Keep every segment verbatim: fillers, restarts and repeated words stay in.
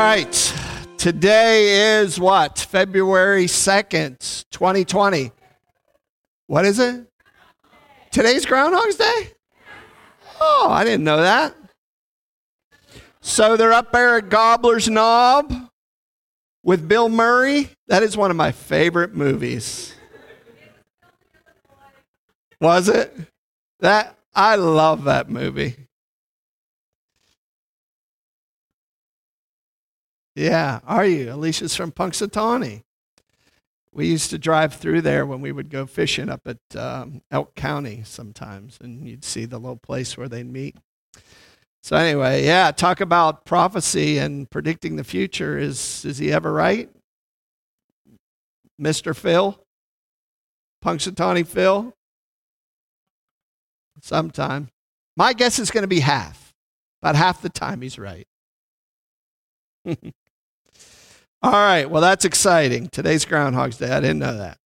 right. Today is what? February second, twenty twenty. What is it? Today's Groundhog's Day? Oh, I didn't know that. So they're up there at Gobbler's Knob with Bill Murray. That is one of my favorite movies. Was it? That I love that movie. Yeah, are you? Alicia's from Punxsutawney. We used to drive through there when we would go fishing up at um, Elk County sometimes, and you'd see the little place where they'd meet. So anyway, yeah, talk about prophecy and predicting the future. Is is he ever right? Mister Phil? Punxsutawney Phil? Sometime. My guess is going to be half. About half the time he's right. All right, well, that's exciting. Today's Groundhog's Day. I didn't know that.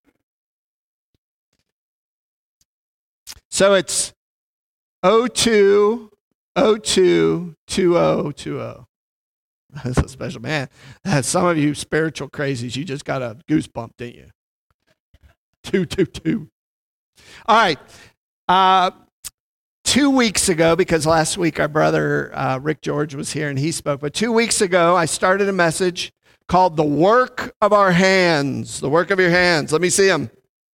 So it's oh two oh two two oh two oh. That's a special, man. Some of you spiritual crazies, you just got a goosebump, didn't you? two two two. All right. Uh, two weeks ago, because last week our brother uh, Rick George was here and he spoke, but two weeks ago I started a message called The Work of Our Hands. The work of your hands. Let me see them.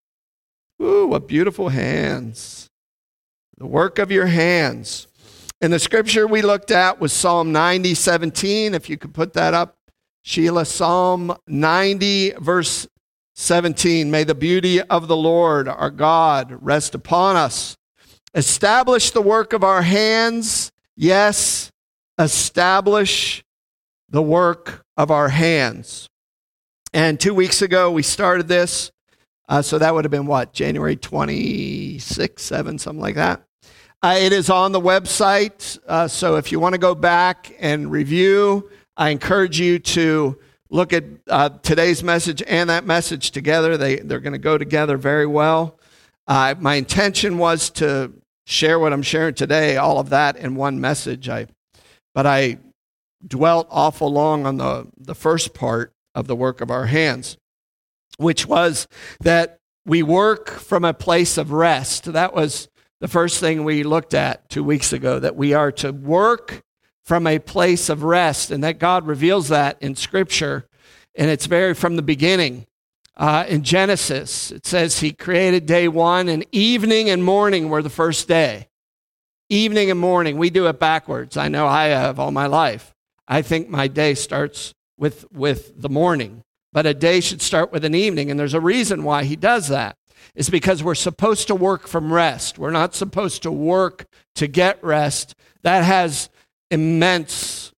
Ooh, what beautiful hands. The work of your hands. And the scripture we looked at was Psalm ninety, seventeen. If you could put that up, Sheila. Psalm ninety, verse seventeen. May the beauty of the Lord, our God, rest upon us. Establish the work of our hands. Yes, establish the work of our hands. And two weeks ago, we started this. Uh, so that would have been what? January twenty-sixth, seventh, something like that. Uh, it is on the website. Uh, so if you want to go back and review, I encourage you to look at uh, today's message and that message together. They, they're going to go together very well. Uh, my intention was to share what I'm sharing today, all of that in one message. I, but I dwelt awful long on the, the first part of the work of our hands, which was that we work from a place of rest. That was the first thing we looked at two weeks ago, that we are to work from a place of rest, and that God reveals that in Scripture, and it's very from the beginning. Uh, in Genesis, it says he created day one, and evening and morning were the first day. Evening and morning. We do it backwards. I know I have all my life. I think my day starts with, with the morning, but a day should start with an evening, and there's a reason why he does that. It's because we're supposed to work from rest. We're not supposed to work to get rest. That has immense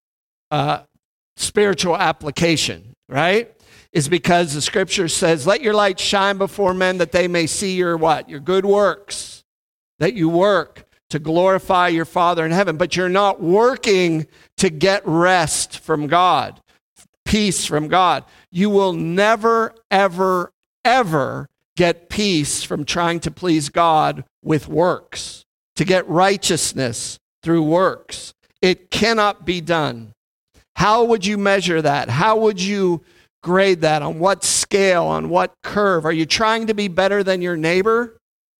uh, spiritual application, right? Is because the scripture says, let your light shine before men that they may see your what? Your good works, that you work to glorify your Father in heaven. But you're not working to get rest from God, peace from God. You will never, ever, ever get peace from trying to please God with works, to get righteousness through works. It cannot be done. How would you measure that? How would you grade that? On what scale? On what curve? Are you trying to be better than your neighbor?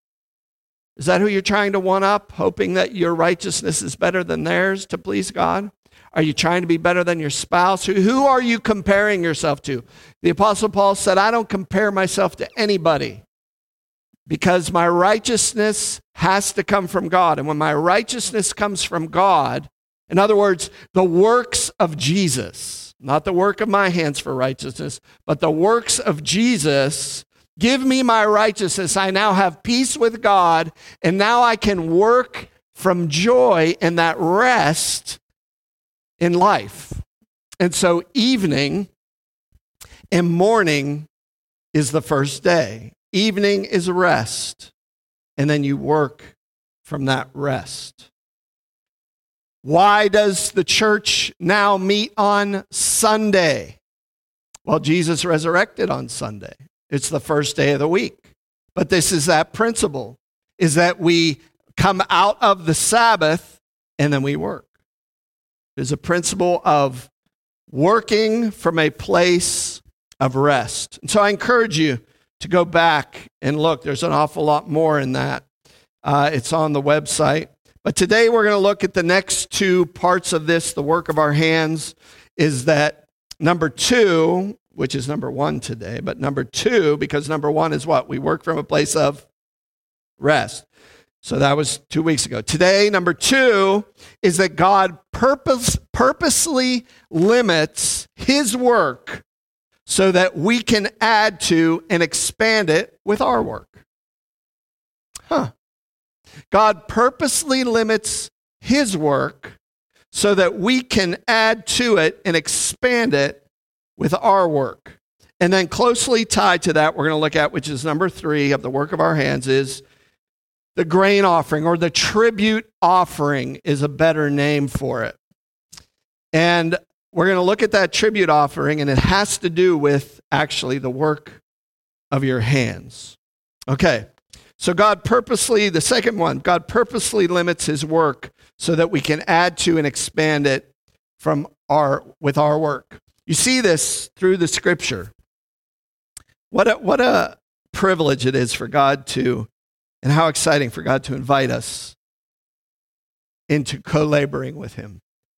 Is that who you're trying to one up, hoping that your righteousness is better than theirs to please God? Are you trying to be better than your spouse? Who, who are you comparing yourself to? The Apostle Paul said, I don't compare myself to anybody because my righteousness has to come from God. And when my righteousness comes from God, in other words, the works of Jesus, not the work of my hands for righteousness, but the works of Jesus, give me my righteousness. I now have peace with God, and now I can work from joy and that rest in life. And so evening and morning is the first day. Evening is rest, and then you work from that rest. Why does the church now meet on Sunday? Well, Jesus resurrected on Sunday. It's the first day of the week. But this is that principle, is that we come out of the Sabbath and then we work. There's a principle of working from a place of rest. And so I encourage you to go back and look. There's an awful lot more in that. Uh, it's on the website. But today we're going to look at the next two parts of this, the work of our hands, is that number two, which is number one today, but number two, because number one is what? We work from a place of rest. So that was two weeks ago. Today, number two is that God purpose, purposely limits his work so that we can add to and expand it with our work. Huh. God purposely limits his work so that we can add to it and expand it with our work. And then closely tied to that, we're going to look at, which is number three of the work of our hands, is the grain offering, or the tribute offering is a better name for it. And we're going to look at that tribute offering, and it has to do with actually the work of your hands. Okay, so God purposely, the second one, God purposely limits his work so that we can add to and expand it from our with our work. You see this through the scripture. What a, what a privilege it is for God to, and how exciting for God to invite us into co-laboring with him,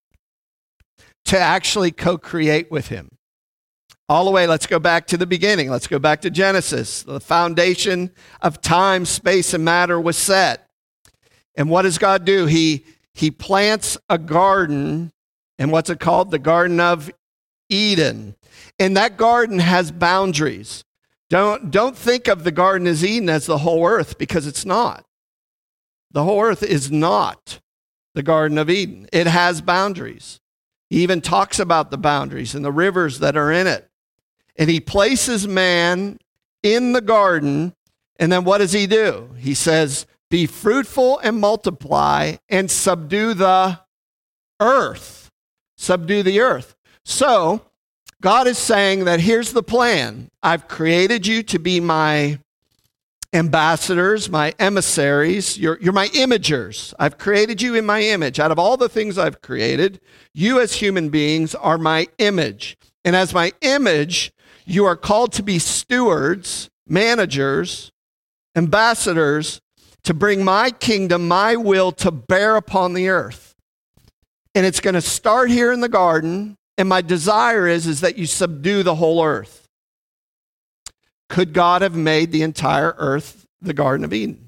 to actually co-create with him. All the way, let's go back to the beginning. Let's go back to Genesis. The foundation of time, space, and matter was set. And what does God do? He, he plants a garden, and what's it called? The Garden of Eden. And that garden has boundaries. Don't, don't think of the Garden of Eden as the whole earth, because it's not. The whole earth is not the Garden of Eden. It has boundaries. He even talks about the boundaries and the rivers that are in it. And he places man in the garden, and then what does he do? He says, be fruitful and multiply and subdue the earth. Subdue the earth. So, God is saying that here's the plan. I've created you to be my ambassadors, my emissaries. You're, you're my imagers. I've created you in my image. Out of all the things I've created, you as human beings are my image. And as my image, you are called to be stewards, managers, ambassadors, to bring my kingdom, my will to bear upon the earth. And it's going to start here in the garden. And my desire is, is that you subdue the whole earth. Could God have made the entire earth the Garden of Eden?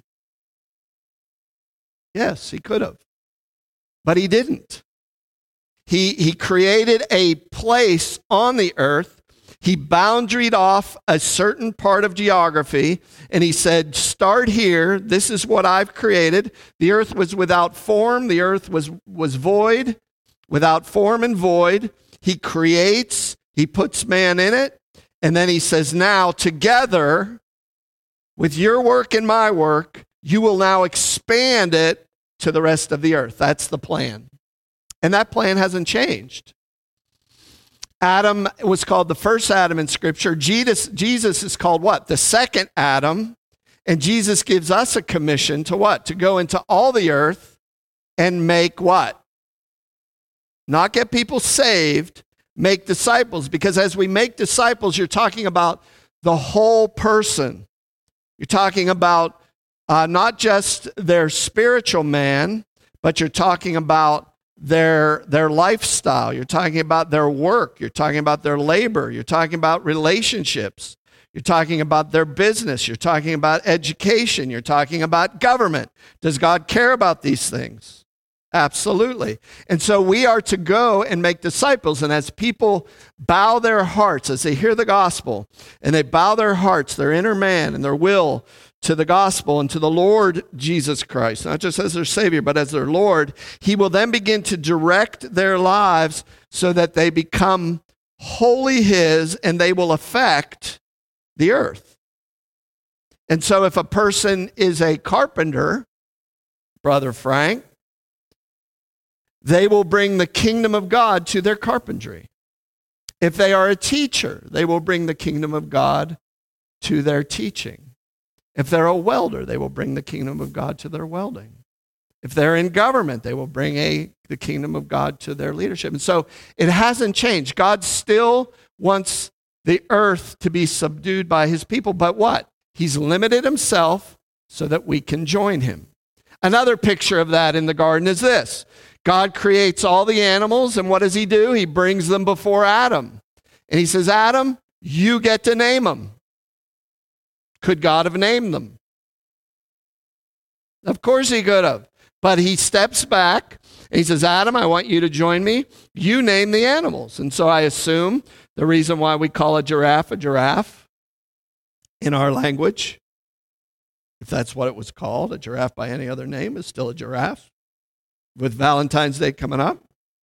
Yes, he could have. But he didn't. He, he created a place on the earth. He boundaried off a certain part of geography, and he said, start here. This is what I've created. The earth was without form. The earth was, was void, without form and void. He creates, he puts man in it, and then he says, now together with your work and my work, you will now expand it to the rest of the earth. That's the plan. And that plan hasn't changed. Adam was called the first Adam in Scripture. Jesus, Jesus is called what? The second Adam. And Jesus gives us a commission to what? To go into all the earth and make what? Not get people saved, make disciples. Because as we make disciples, you're talking about the whole person. You're talking about uh, not just their spiritual man, but you're talking about their, their lifestyle. You're talking about their work. You're talking about their labor. You're talking about relationships. You're talking about their business. You're talking about education. You're talking about government. Does God care about these things? Absolutely. And so we are to go and make disciples. And as people bow their hearts, as they hear the gospel, and they bow their hearts, their inner man and their will to the gospel and to the Lord Jesus Christ, not just as their Savior, but as their Lord, he will then begin to direct their lives so that they become wholly his, and they will affect the earth. And so if a person is a carpenter, Brother Frank, they will bring the kingdom of God to their carpentry. If they are a teacher, they will bring the kingdom of God to their teaching. If they're a welder, they will bring the kingdom of God to their welding. If they're in government, they will bring a the kingdom of God to their leadership. And so it hasn't changed. God still wants the earth to be subdued by his people, but what? He's limited himself so that we can join him. Another picture of that in the garden is this. God creates all the animals, and what does he do? He brings them before Adam. And he says, Adam, you get to name them. Could God have named them? Of course he could have. But he steps back, and he says, Adam, I want you to join me. You name the animals. And so I assume the reason why we call a giraffe a giraffe in our language, if that's what it was called, a giraffe by any other name is still a giraffe. With Valentine's Day coming up.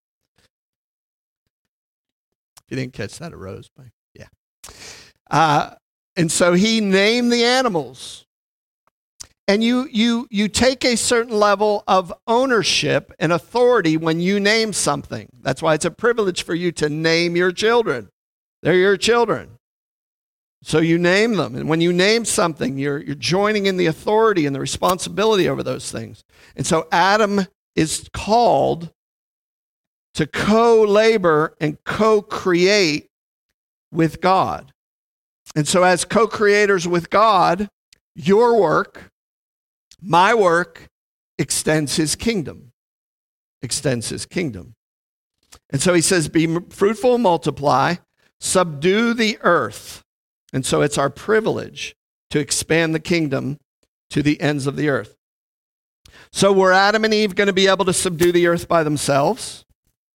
If you didn't catch that, it rose. But yeah. Uh, and so he named the animals. And you, you, you take a certain level of ownership and authority when you name something. That's why it's a privilege for you to name your children. They're your children. So you name them. And when you name something, you're, you're joining in the authority and the responsibility over those things. And so Adam is called to co-labor and co-create with God. And so as co-creators with God, your work, my work, extends his kingdom. Extends his kingdom. And so he says, be fruitful and multiply, subdue the earth. And so it's our privilege to expand the kingdom to the ends of the earth. So were Adam and Eve going to be able to subdue the earth by themselves?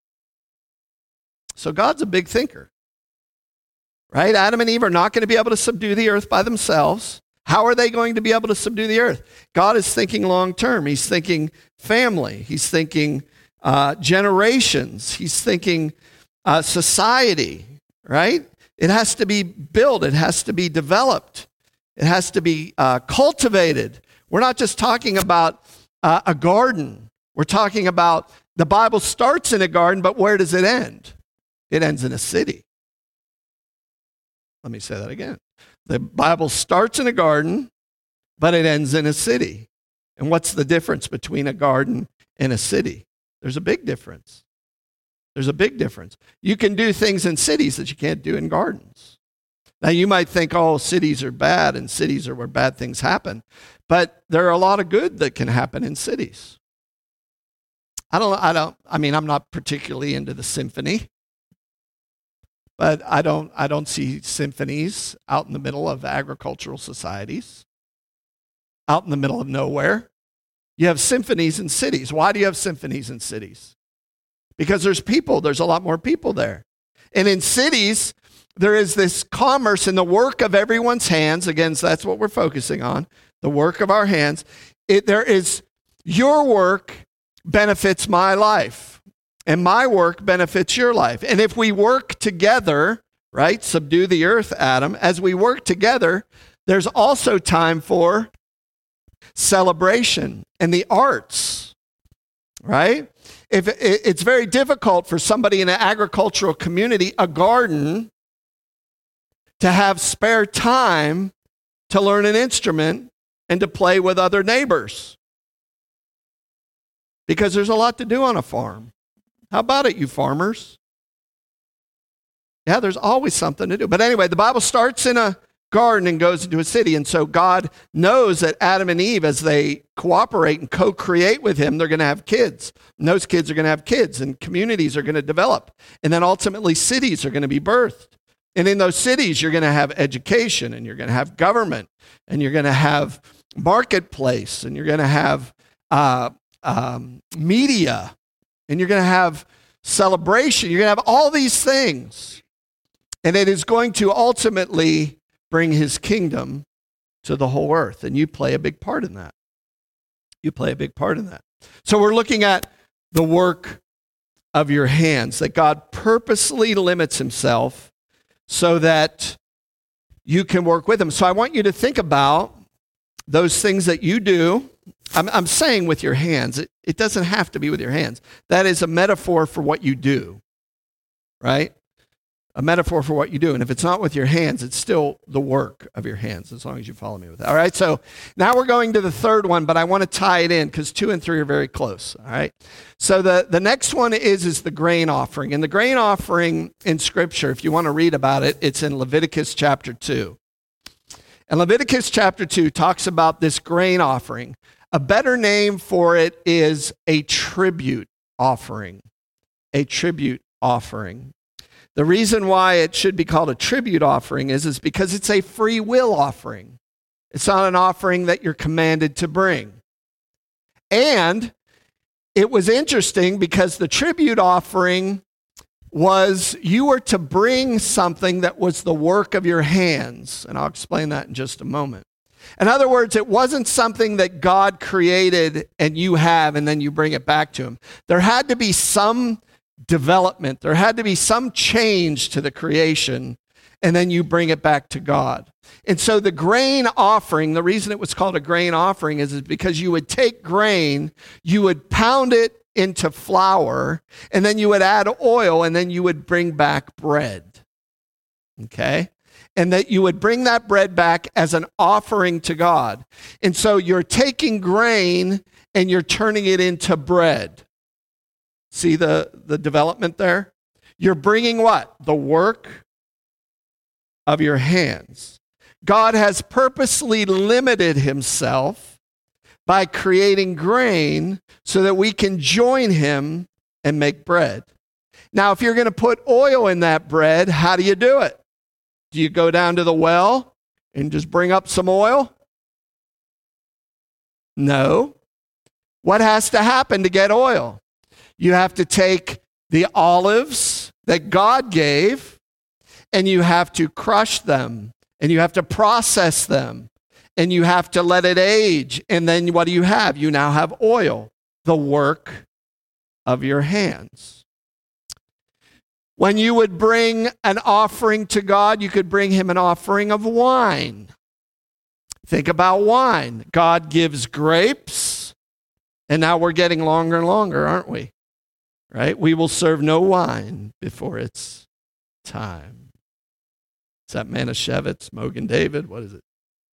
So God's a big thinker, right? Adam and Eve are not going to be able to subdue the earth by themselves. How are they going to be able to subdue the earth? God is thinking long term. He's thinking family. He's thinking uh, generations. He's thinking uh, society, right? It has to be built. It has to be developed. It has to be uh, cultivated. We're not just talking about uh, a garden. We're talking about the Bible starts in a garden, but where does it end? It ends in a city. Let me say that again. The Bible starts in a garden, but it ends in a city. And what's the difference between a garden and a city? There's a big difference. There's a big difference. You can do things in cities that you can't do in gardens. Now, you might think, oh, cities are bad and cities are where bad things happen. But there are a lot of good that can happen in cities. I don't, I don't, I mean, I'm not particularly into the symphony. But I don't, I don't see symphonies out in the middle of agricultural societies, out in the middle of nowhere. You have symphonies in cities. Why do you have symphonies in cities? Because there's people. There's a lot more people there. And in cities, there is this commerce in the work of everyone's hands. Again, so that's what we're focusing on, the work of our hands. It, there is your work benefits my life. And my work benefits your life. And if we work together, right, subdue the earth, Adam, as we work together, there's also time for celebration and the arts, right? If it's very difficult for somebody in an agricultural community, a garden, to have spare time to learn an instrument and to play with other neighbors. Because there's a lot to do on a farm. How about it, you farmers? Yeah, there's always something to do. But anyway, the Bible starts in a garden and goes into a city. And so God knows that Adam and Eve, as they cooperate and co-create with him, they're going to have kids. And those kids are going to have kids, and communities are going to develop. And then ultimately cities are going to be birthed. And in those cities, you're going to have education, and you're going to have government, and you're going to have marketplace, and you're going to have uh, um, media, and you're going to have celebration. You're going to have all these things. And it is going to ultimately bring his kingdom to the whole earth. And you play a big part in that. You play a big part in that. So we're looking at the work of your hands, that God purposely limits himself so that you can work with him. So I want you to think about those things that you do. I'm, I'm saying with your hands. It, it doesn't have to be with your hands. That is a metaphor for what you do, right? a metaphor for what you do. And if it's not with your hands, it's still the work of your hands, as long as you follow me with that. All right, so now we're going to the third one, but I want to tie it in because two and three are very close. All right, so the, the next one is, is the grain offering. And the grain offering in Scripture, if you want to read about it, it's in Leviticus chapter two. And Leviticus chapter two talks about this grain offering. A better name for it is a tribute offering. A tribute offering. The reason why it should be called a tribute offering is, is because it's a free will offering. It's not an offering that you're commanded to bring. And it was interesting because the tribute offering was you were to bring something that was the work of your hands. And I'll explain that in just a moment. In other words, it wasn't something that God created and you have and then you bring it back to him. There had to be some development. There had to be some change to the creation, and then you bring it back to God. And so the grain offering, the reason it was called a grain offering is, is because you would take grain, you would pound it into flour, and then you would add oil, and then you would bring back bread. Okay? And that you would bring that bread back as an offering to God. And so you're taking grain and you're turning it into bread. See the, the development there? You're bringing what? The work of your hands. God has purposely limited himself by creating grain so that we can join him and make bread. Now, if you're going to put oil in that bread, how do you do it? Do you go down to the well and just bring up some oil? No. What has to happen to get oil? You have to take the olives that God gave, and you have to crush them, and you have to process them, and you have to let it age. And then what do you have? You now have oil, the work of your hands. When you would bring an offering to God, you could bring him an offering of wine. Think about wine. God gives grapes, and now we're getting longer and longer, aren't we? Right? We will serve no wine before it's time. Is that Manischewitz, Mogen David? What is it?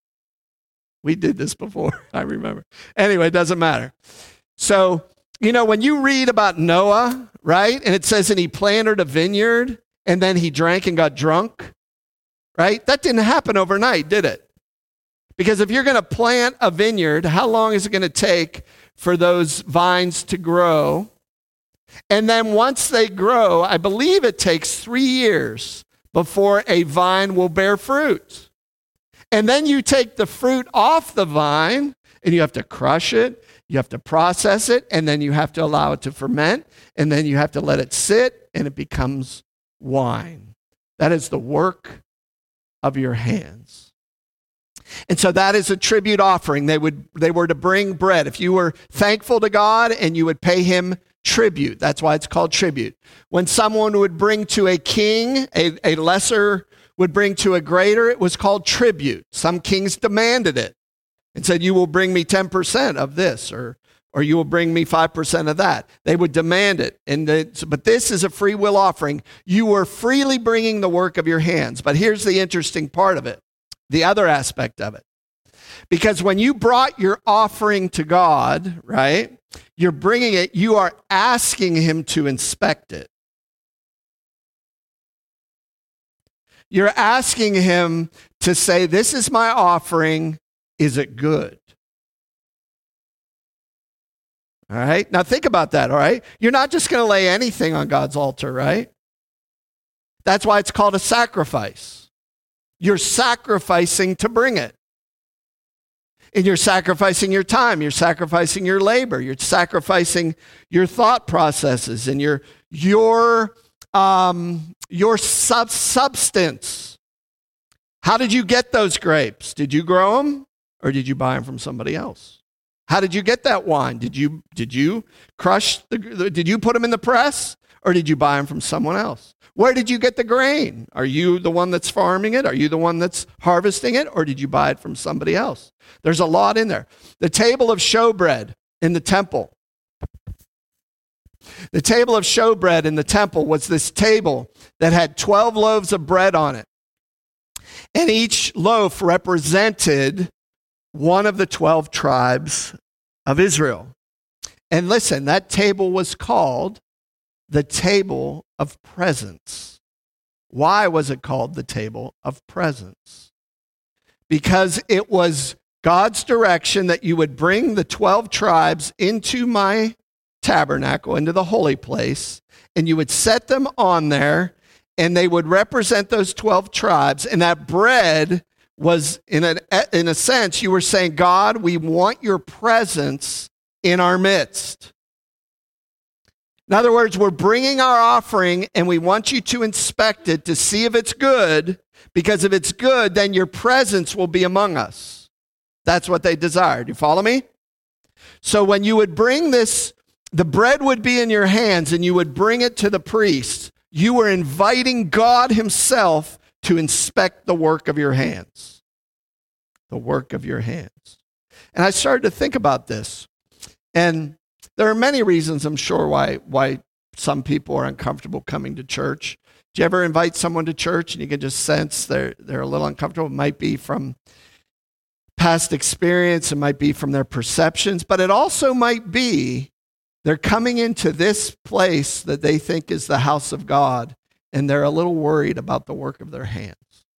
We did this before, I remember. Anyway, it doesn't matter. So, you know, when you read about Noah, right? And it says, and he planted a vineyard, and then he drank and got drunk, right? That didn't happen overnight, did it? Because if you're going to plant a vineyard, how long is it going to take for those vines to grow? And then once they grow, I believe it takes three years before a vine will bear fruit. And then you take the fruit off the vine, and you have to crush it, you have to process it, and then you have to allow it to ferment, and then you have to let it sit, and it becomes wine. That is the work of your hands. And so that is a tribute offering. They would they were to bring bread. If you were thankful to God, and you would pay him tribute. That's why it's called tribute. When someone would bring to a king, a, a lesser would bring to a greater, it was called tribute. Some kings demanded it and said, you will bring me ten percent of this, or, or you will bring me five percent of that. They would demand it. And they, but this is a free will offering. You were freely bringing the work of your hands. But here's the interesting part of it, the other aspect of it. Because when you brought your offering to God, right, you're bringing it, you are asking him to inspect it. You're asking him to say, this is my offering, is it good? All right, now think about that, all right? You're not just going to lay anything on God's altar, right? That's why it's called a sacrifice. You're sacrificing to bring it. And you're sacrificing your time, you're sacrificing your labor, you're sacrificing your thought processes and your your um, your sub- substance. How did you get those grapes? Did you grow them, or did you buy them from somebody else? How did you get that wine? Did you did you crush the? Did you put them in the press, or did you buy them from someone else? Where did you get the grain? Are you the one that's farming it? Are you the one that's harvesting it? Or did you buy it from somebody else? There's a lot in there. The table of showbread in the temple. The table of showbread in the temple was this table that had twelve loaves of bread on it. And each loaf represented one of the twelve tribes of Israel. And listen, that table was called the table of presence. Why was it called the table of presence? Because it was God's direction that you would bring the twelve tribes into my tabernacle, into the holy place, and you would set them on there, and they would represent those twelve tribes. And that bread was, in a, in a sense, you were saying, God, we want your presence in our midst. In other words, we're bringing our offering, and we want you to inspect it to see if it's good, because if it's good, then your presence will be among us. That's what they desired. You follow me? So when you would bring this, the bread would be in your hands, and you would bring it to the priest. You were inviting God himself to inspect the work of your hands. The work of your hands. And I started to think about this. And there are many reasons, I'm sure, why, why some people are uncomfortable coming to church. Do you ever invite someone to church and you can just sense they're, they're a little uncomfortable? It might be from past experience. It might be from their perceptions. But it also might be they're coming into this place that they think is the house of God, and they're a little worried about the work of their hands.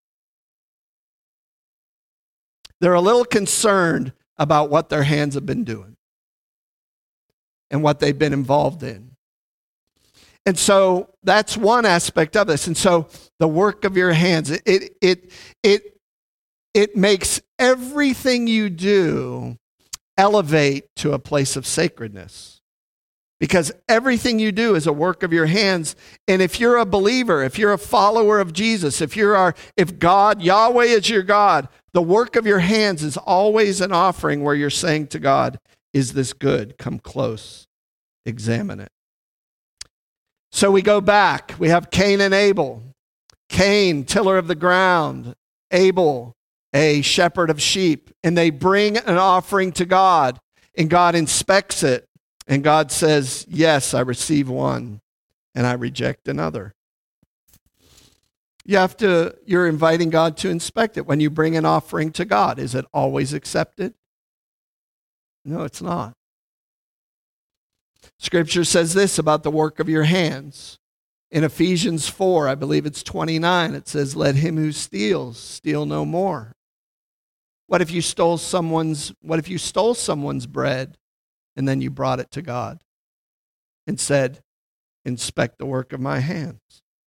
They're a little concerned about what their hands have been doing and what they've been involved in. And so that's one aspect of this. And so the work of your hands, it it it it, it makes everything you do elevate to a place of sacredness. Because everything you do is a work of your hands. And if you're a believer, if you're a follower of Jesus, if you're our, if God, Yahweh is your God, the work of your hands is always an offering where you're saying to God, is this good? Come close. Examine it. So we go back. We have Cain and Abel. Cain, tiller of the ground. Abel, a shepherd of sheep. And they bring an offering to God, and God inspects it. And God says, yes, I receive one, and I reject another. You have to, you're inviting God to inspect it. When you bring an offering to God, is it always accepted? No, it's not. Scripture says this about the work of your hands. In Ephesians four, I believe it's twenty-nine, it says, let him who steals steal no more. What if you stole someone's, what if you stole someone's bread and then you brought it to God and said, inspect the work of my hands?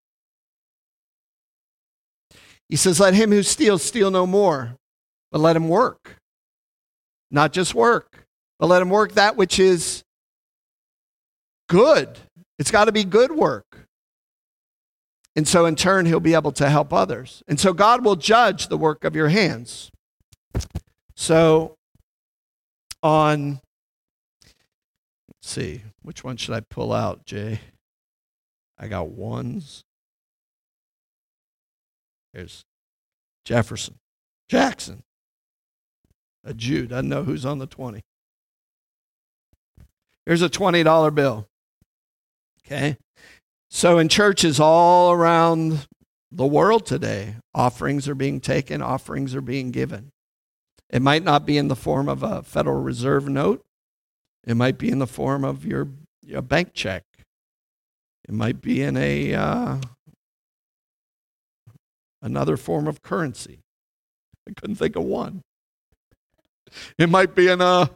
He says, let him who steals steal no more, but let him work. Not just work, but let him work that which is good. It's got to be good work. And so in turn, he'll be able to help others. And so God will judge the work of your hands. So on, let's see, which one should I pull out, Jay? I got ones. There's Jefferson. Jackson. A Jew, doesn't know who's on the twenty. Here's a twenty dollar bill. Okay? So in churches all around the world today, offerings are being taken, offerings are being given. It might not be in the form of a Federal Reserve note. It might be in the form of your, your bank check. It might be in a uh, another form of currency. I couldn't think of one. It might be in a...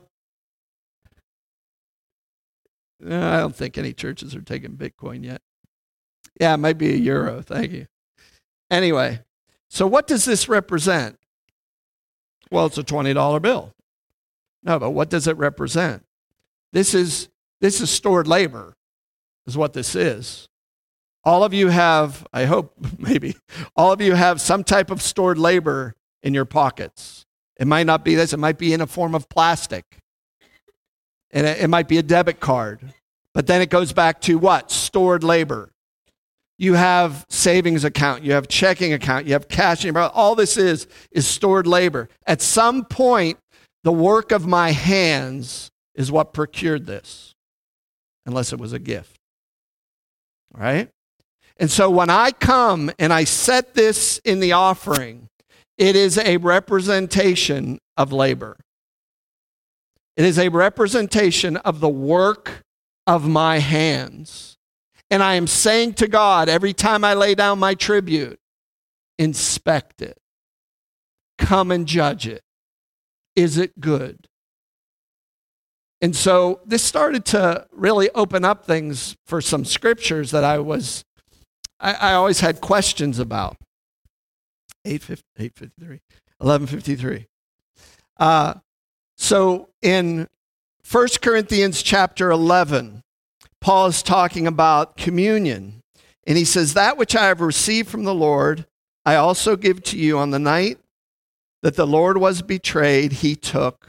I don't think any churches are taking Bitcoin yet. Yeah, it might be a euro. Thank you. Anyway, so what does this represent? Well, it's a twenty dollar bill. No, but what does it represent? This is this is stored labor, is what this is. All of you have, I hope maybe, all of you have some type of stored labor in your pockets. It might not be this. It might be in a form of plastic. And it, it might be a debit card. But then it goes back to what? Stored labor. You have savings account. You have checking account. You have cash. All this is is stored labor. At some point, the work of my hands is what procured this. unless it was a gift. Right? And so when I come and I set this in the offering, it is a representation of labor. It is a representation of the work of my hands. And I am saying to God, every time I lay down my tribute, inspect it. Come and judge it. Is it good? And so this started to really open up things for some scriptures that I was, I, I always had questions about. eight fifty-three, eleven fifty-three. Uh, so in First Corinthians chapter eleven, Paul is talking about communion. And he says, that which I have received from the Lord, I also give to you. On the night that the Lord was betrayed, he took,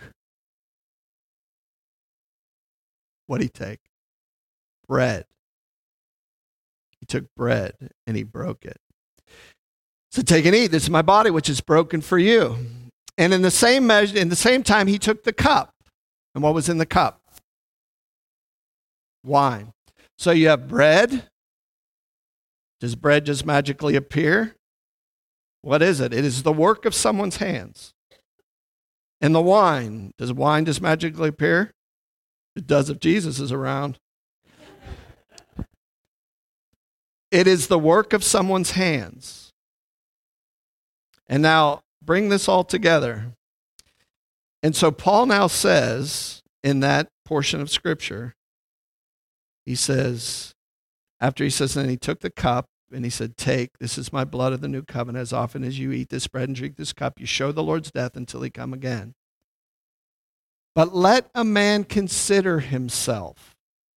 what did he take? Bread. He took bread and he broke it. So take and eat. This is my body, which is broken for you. And in the same measure, in the same time, he took the cup. And what was in the cup? Wine. So you have bread. Does bread just magically appear? What is it? It is the work of someone's hands. And the wine. Does wine just magically appear? It does if Jesus is around. It is the work of someone's hands. And now, bring this all together. And so Paul now says, in that portion of Scripture, he says, after he says, and he took the cup, and he said, take, this is my blood of the new covenant. As often as you eat this bread and drink this cup, you show the Lord's death until he come again. But let a man consider himself,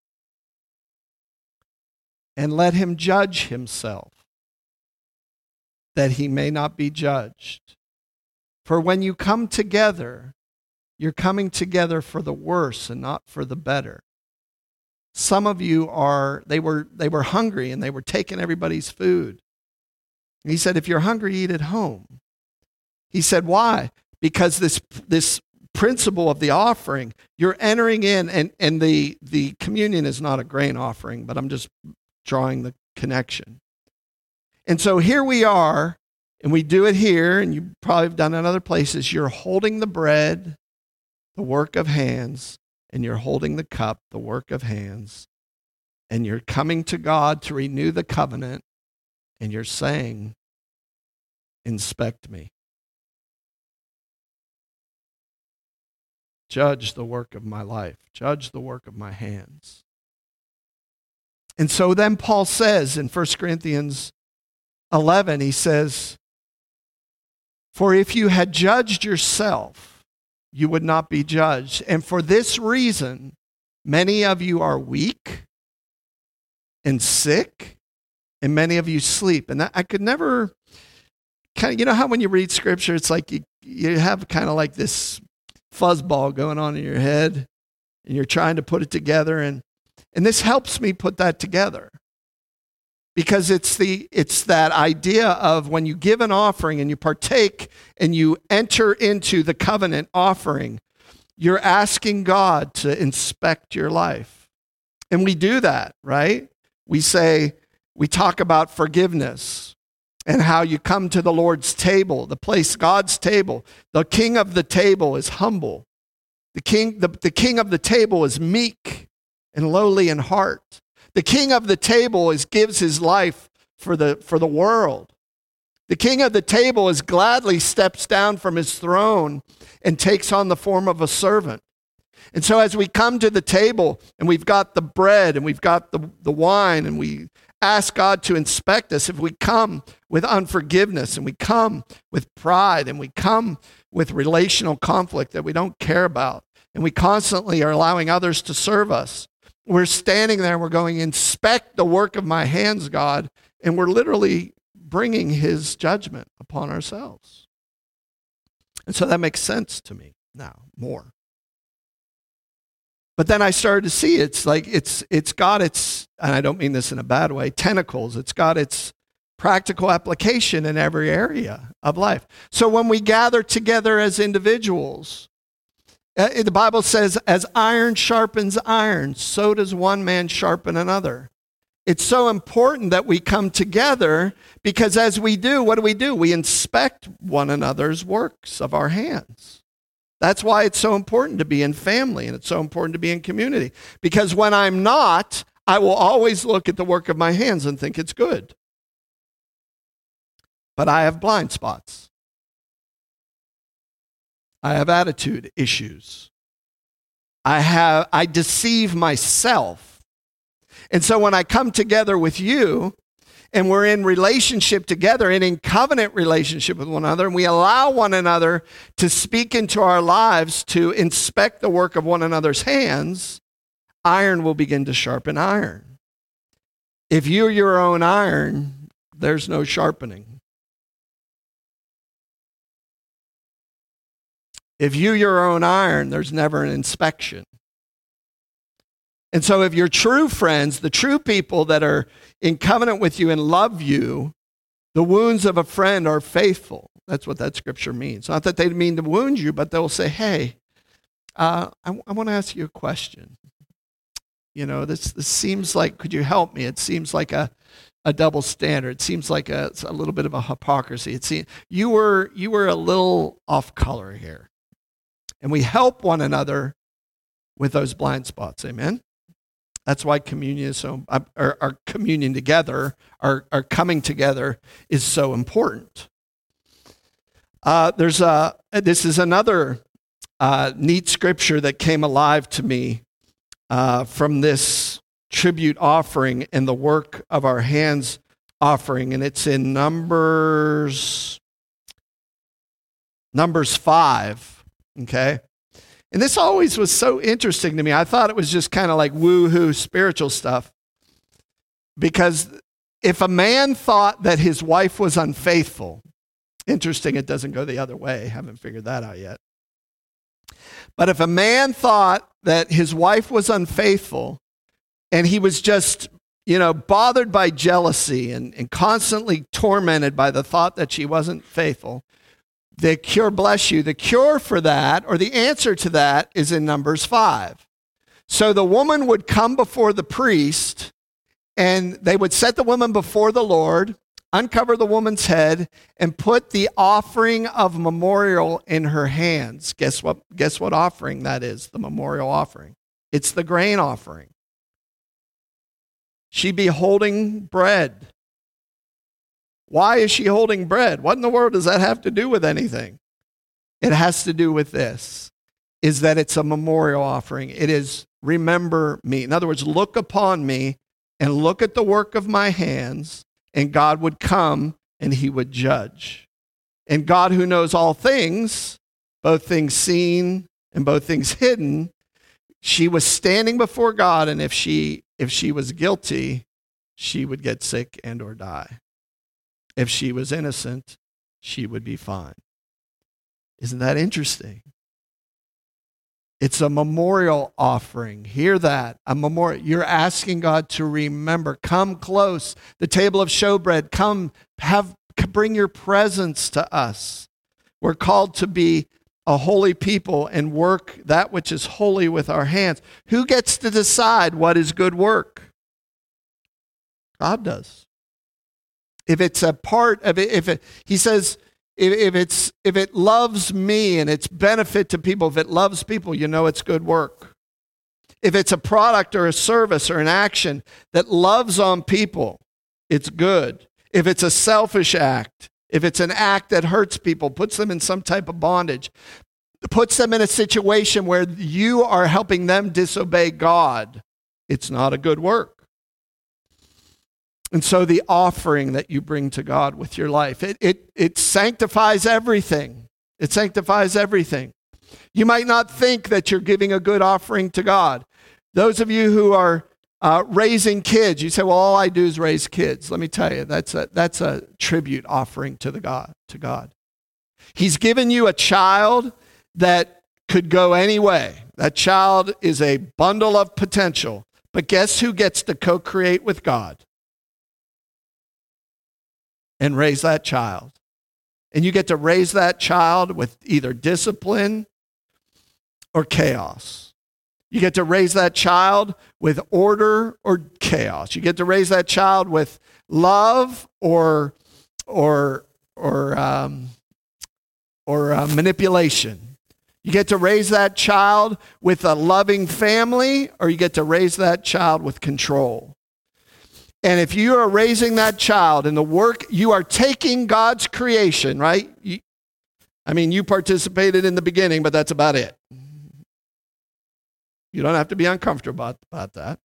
and let him judge himself, that he may not be judged. For when you come together, you're coming together for the worse and not for the better. Some of you are, they were, they were hungry and they were taking everybody's food. And he said, if you're hungry, eat at home. He said, why? Because this, this principle of the offering, you're entering in, and, and the, the communion is not a grain offering, but I'm just drawing the connection. And so here we are, and we do it here, and you probably have done it in other places. You're holding the bread, the work of hands, and you're holding the cup, the work of hands, and you're coming to God to renew the covenant, and you're saying, inspect me. Judge the work of my life. Judge the work of my hands. And so then Paul says in First Corinthians eleven, he says, for if you had judged yourself, you would not be judged. And for this reason, many of you are weak and sick, and many of you sleep. And that, I could never, kind of, you know how when you read Scripture, it's like you, you have kind of like this fuzzball going on in your head, and you're trying to put it together. And, and this helps me put that together. Because it's the it's that idea of when you give an offering and you partake and you enter into the covenant offering, you're asking God to inspect your life. And we do that, right? We say, we talk about forgiveness and how you come to the Lord's table, the place, God's table. The king of the table is humble. The king, the, the king of the table is meek and lowly in heart. The king of the table is gives his life for the, for the world. The king of the table is gladly steps down from his throne and takes on the form of a servant. And so as we come to the table and we've got the bread and we've got the, the wine and we ask God to inspect us, if we come with unforgiveness and we come with pride and we come with relational conflict that we don't care about and we constantly are allowing others to serve us, we're standing there and we're going, inspect the work of my hands, God, and we're literally bringing his judgment upon ourselves. And so that makes sense to me now, more. But then I started to see it's like, it's it's got its, and I don't mean this in a bad way, tentacles. It's got its practical application in every area of life. So when we gather together as individuals, Uh, the Bible says, as iron sharpens iron, so does one man sharpen another. It's so important that we come together because as we do, what do we do? We inspect one another's works of our hands. That's why it's so important to be in family and it's so important to be in community. Because when I'm not, I will always look at the work of my hands and think it's good. But I have blind spots. I have attitude issues. I have I deceive myself. And so when I come together with you and we're in relationship together and in covenant relationship with one another, and we allow one another to speak into our lives to inspect the work of one another's hands, iron will begin to sharpen iron. If you're your own iron, there's no sharpening. If you're your own iron, there's never an inspection. And so if you're true friends, the true people that are in covenant with you and love you, the wounds of a friend are faithful. That's what that scripture means. Not that they mean to wound you, but they'll say, hey, uh, I, I want to ask you a question. You know, this, this seems like, could you help me? It seems like a, a double standard. It seems like a, it's a little bit of a hypocrisy. It seems, you were, you were a little off color here. And we help one another with those blind spots. Amen? That's why communion is so, our, our communion together, our, our coming together is so important. Uh, there's a, this is another uh, neat scripture that came alive to me uh, from this tribute offering and the work of our hands offering, and it's in Numbers, Numbers five, okay? And this always was so interesting to me. I thought it was just kind of like woo-hoo spiritual stuff. Because if a man thought that his wife was unfaithful, interesting, it doesn't go the other way. Haven't figured that out yet. But if a man thought that his wife was unfaithful and he was just, you know, bothered by jealousy and, and constantly tormented by the thought that she wasn't faithful, the cure, bless you, the cure for that, or the answer to that, is in Numbers five. So the woman would come before the priest, and they would set the woman before the Lord, uncover the woman's head, and put the offering of memorial in her hands. Guess what? Guess what offering that is, the memorial offering? It's the grain offering. She'd be holding bread. Why is she holding bread? What in the world does that have to do with anything? It has to do with this, is that it's a memorial offering. It is remember me. In other words, look upon me and look at the work of my hands, and God would come and he would judge. And God, who knows all things, both things seen and both things hidden, she was standing before God, and if she if she was guilty, she would get sick and or die. If she was innocent, she would be fine. Isn't that interesting? It's a memorial offering. Hear that. A memorial. You're asking God to remember. Come close. The table of showbread. Come, have, bring your presence to us. We're called to be a holy people and work that which is holy with our hands. Who gets to decide what is good work? God does. If it's a part of it, if it, he says, if, if it's if it loves me and it's benefit to people, if it loves people, you know it's good work. If it's a product or a service or an action that loves on people, it's good. If it's a selfish act, if it's an act that hurts people, puts them in some type of bondage, puts them in a situation where you are helping them disobey God, it's not a good work. And so the offering that you bring to God with your life, it, it, it sanctifies everything. It sanctifies everything. You might not think that you're giving a good offering to God. Those of you who are uh, raising kids, you say, well, all I do is raise kids. Let me tell you, that's a, that's a tribute offering to the God, to God. He's given you a child that could go any way. That child is a bundle of potential. But guess who gets to co-create with God? And raise that child. And you get to raise that child with either discipline or chaos. You get to raise that child with order or chaos. You get to raise that child with love or or or um, or uh, manipulation. You get to raise that child with a loving family, or you get to raise that child with control. And if you are raising that child in the work, you are taking God's creation, right? You, I mean, you participated in the beginning, but that's about it. You don't have to be uncomfortable about, about that,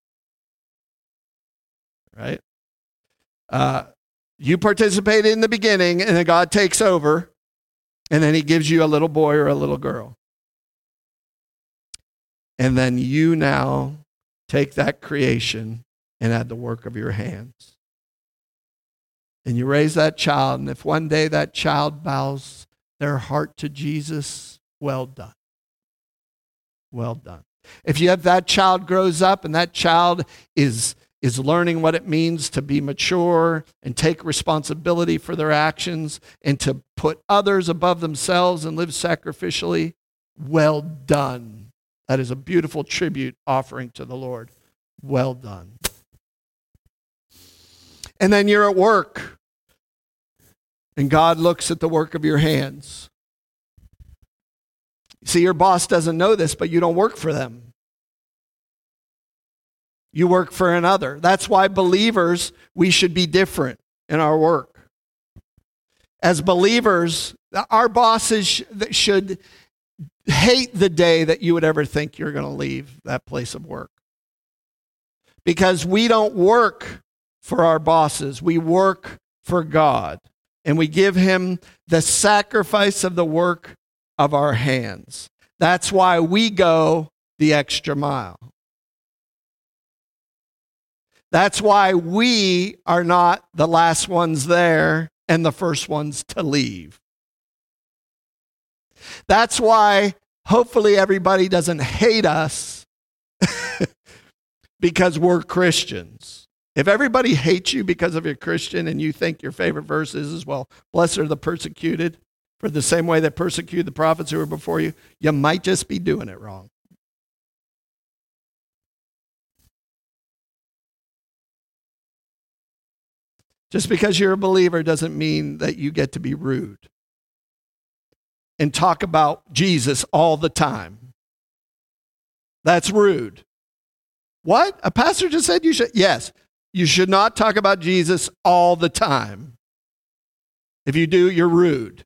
right? Uh, you participated in the beginning, and then God takes over, and then he gives you a little boy or a little girl. And then you now take that creation and add the work of your hands. And you raise that child, and if one day that child bows their heart to Jesus, well done. Well done. If you have that child grows up and that child is, is learning what it means to be mature and take responsibility for their actions and to put others above themselves and live sacrificially, well done. That is a beautiful tribute offering to the Lord. Well done. And then you're at work, and God looks at the work of your hands. See, your boss doesn't know this, but you don't work for them. You work for another. That's why believers, we should be different in our work. As believers, our bosses should hate the day that you would ever think you're going to leave that place of work. Because we don't work for our bosses. We work for God. And we give him the sacrifice of the work of our hands. That's why we go the extra mile. That's why we are not the last ones there and the first ones to leave. That's why hopefully everybody doesn't hate us because we're Christians. If everybody hates you because of you're Christian and you think your favorite verse is as well, blessed are the persecuted, for the same way that persecuted the prophets who were before you, you might just be doing it wrong. Just because you're a believer doesn't mean that you get to be rude and talk about Jesus all the time. That's rude. What? A pastor just said you should? Yes. You should not talk about Jesus all the time. If you do, you're rude.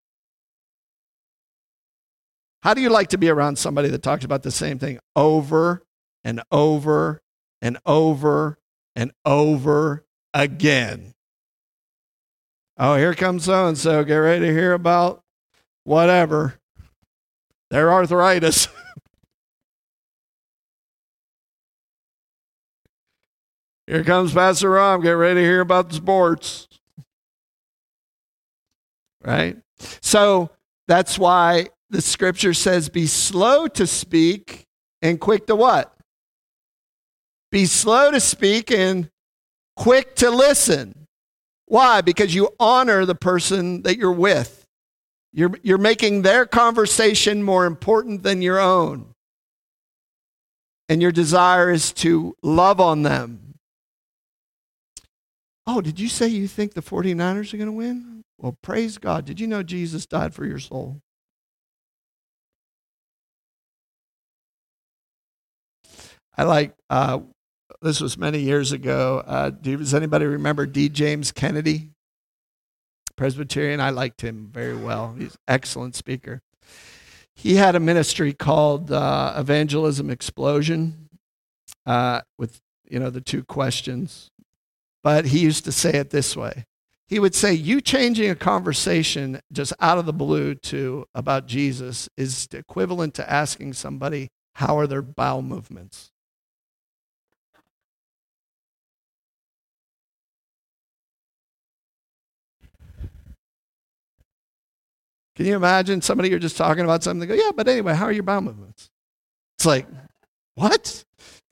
How do you like to be around somebody that talks about the same thing over and over and over and over again? Oh, here comes so-and-so. Get ready to hear about whatever. Their arthritis. Here comes Pastor Rob. Get ready to hear about the sports. Right? So that's why the scripture says, be slow to speak and quick to what? Be slow to speak and quick to listen. Why? Because you honor the person that you're with. You're, you're making their conversation more important than your own. And your desire is to love on them. Oh, did you say you think the forty-niners are going to win? Well, praise God. Did you know Jesus died for your soul? I like, uh, this was many years ago. Uh, does anybody remember D. James Kennedy? Presbyterian. I liked him very well. He's an excellent speaker. He had a ministry called uh, Evangelism Explosion uh, with, you know, the two questions. But he used to say it this way. He would say, you changing a conversation just out of the blue to about Jesus is equivalent to asking somebody, how are their bowel movements? Can you imagine somebody you're just talking about something, they go, yeah, but anyway, how are your bowel movements? It's like, what?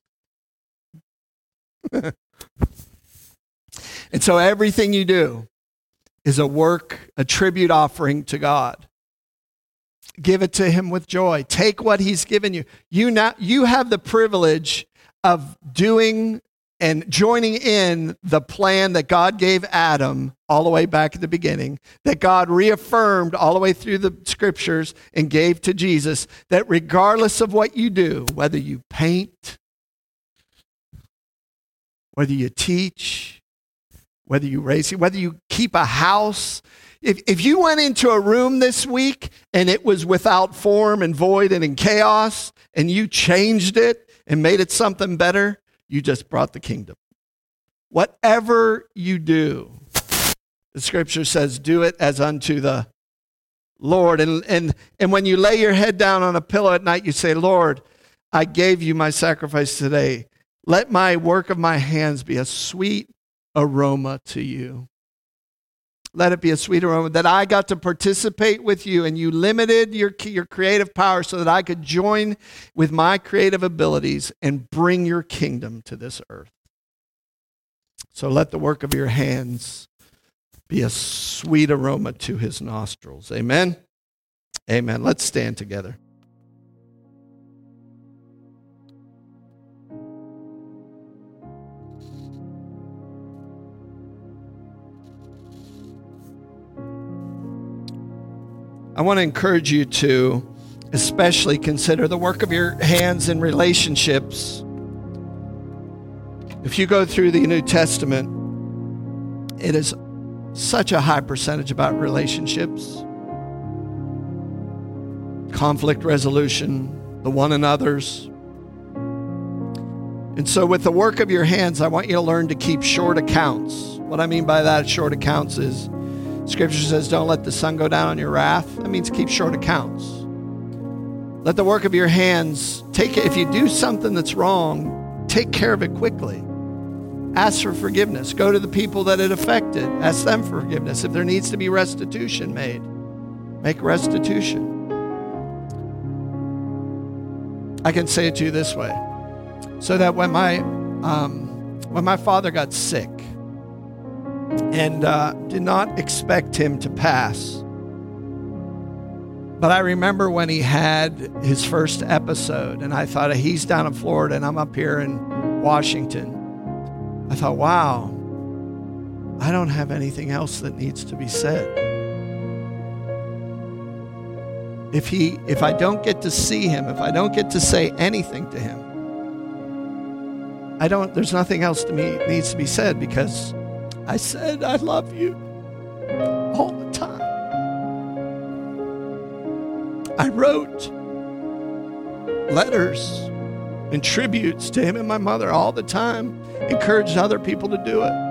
And so everything you do is a work, a tribute offering to God. Give it to him with joy. Take what he's given you. You now, you have the privilege of doing and joining in the plan that God gave Adam all the way back at the beginning, that God reaffirmed all the way through the scriptures and gave to Jesus, that regardless of what you do, whether you paint, whether you teach, whether you raise, whether you keep a house, if, if you went into a room this week and it was without form and void and in chaos, and you changed it and made it something better, you just brought the kingdom. Whatever you do, the scripture says, do it as unto the Lord. And, and, and when you lay your head down on a pillow at night, you say, Lord, I gave you my sacrifice today. Let my work of my hands be a sweet aroma to you. Let it be a sweet aroma that I got to participate with you, and you limited your, your creative power so that I could join with my creative abilities and bring your kingdom to this earth. So let the work of your hands be a sweet aroma to his nostrils. Amen? Amen. Let's stand together. I want to encourage you to especially consider the work of your hands in relationships. If you go through the New Testament, it is such a high percentage about relationships, conflict resolution, the one another's. And so with the work of your hands, I want you to learn to keep short accounts. What I mean by that, short accounts, is Scripture says, don't let the sun go down on your wrath. That means keep short accounts. Let the work of your hands, take it. If you do something that's wrong, take care of it quickly. Ask for forgiveness. Go to the people that it affected. Ask them for forgiveness. If there needs to be restitution made, make restitution. I can say it to you this way. So that when my, um, when my father got sick, and uh, did not expect him to pass. But I remember when he had his first episode, and I thought, he's down in Florida and I'm up here in Washington. I thought, wow, I don't have anything else that needs to be said. If he, if I don't get to see him, if I don't get to say anything to him, I don't, there's nothing else to me needs to be said, because I said, I love you all the time. I wrote letters and tributes to him and my mother all the time, encouraged other people to do it.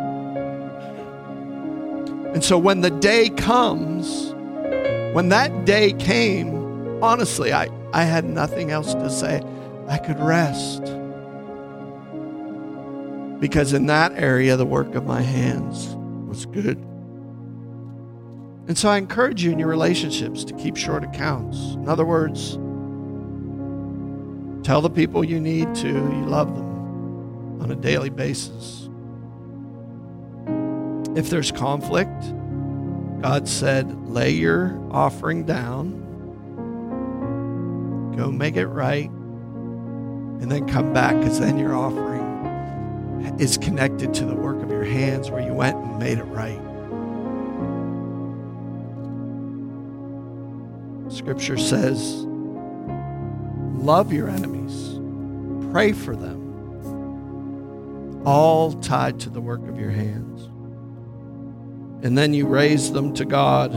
And so when the day comes, when that day came, honestly, I, I had nothing else to say. I could rest. Because in that area, the work of my hands was good. And so I encourage you in your relationships to keep short accounts. In other words, tell the people you need to, you love them on a daily basis. If there's conflict, God said, lay your offering down, go make it right, and then come back, because then your offering is connected to the work of your hands where you went and made it right. Scripture says, love your enemies, pray for them, all tied to the work of your hands. And then you raise them to God,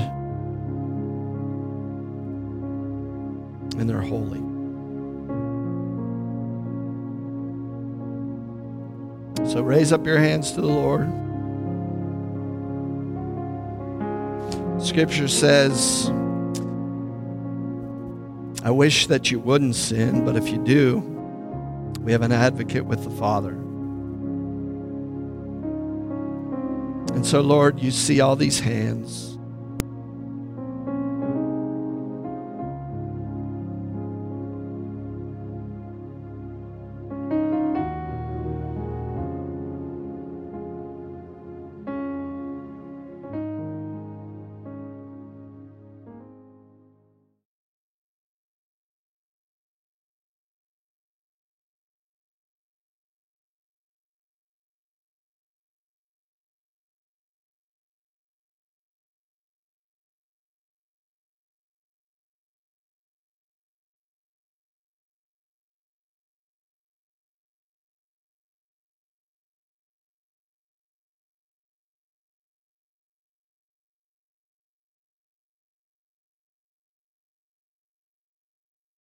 and they're holy. So raise up your hands to the Lord. Scripture says, I wish that you wouldn't sin, but if you do, we have an advocate with the Father. And so, Lord, you see all these hands.